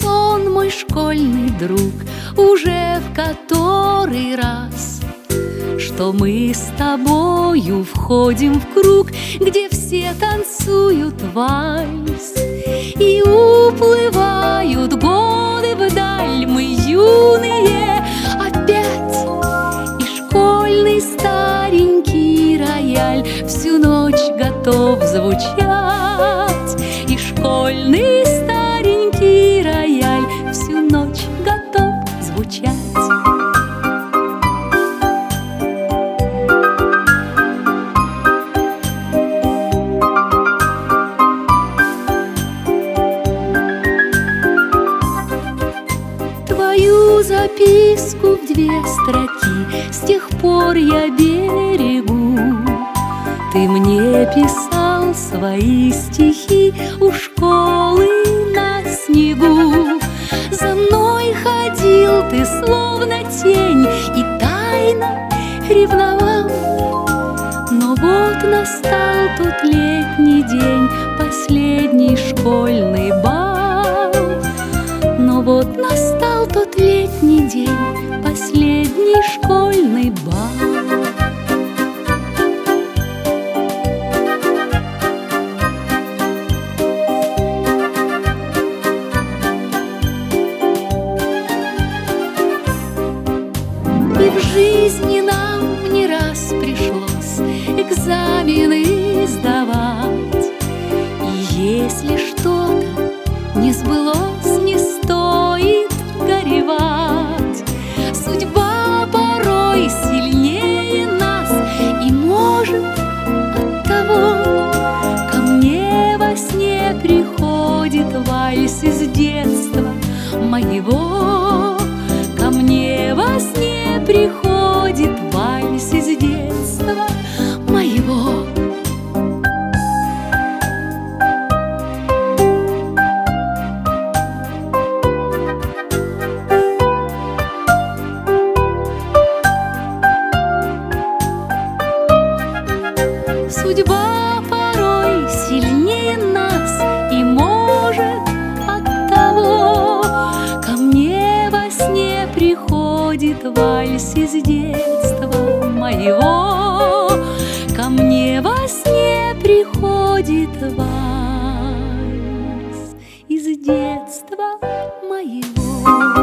сон, мой школьный друг, уже в который раз, что мы с тобою входим в круг, где все танцуют вальс, и уплывают годы вдаль, мы юные опять, и школьный старенький рояль всю ночь готов звучать, и школьный старенький рояль всю ночь готов звучать. Твою записку в 2 строки с тех пор я берегу. Ты мне писал свои стихи у школы на снегу. За мной ходил ты словно тень и тайно ревновал. Но вот настал тот летний день, последний школьный бал. Но вот настал тот летний день, последний школьный бал. И в жизни нам не раз пришлось экзамены сдавать. И если что-то не сбылось, не стоит горевать. Судьба порой сильнее нас, и может оттого ко мне во сне приходит вальс из детства моего. Ко мне во сне приходит вальс из детства моего. Судьба порой сильнее нас, и может оттого ко мне во сне приходит вальс из детства моего. Ко мне во сне приходит вальс из детства моего.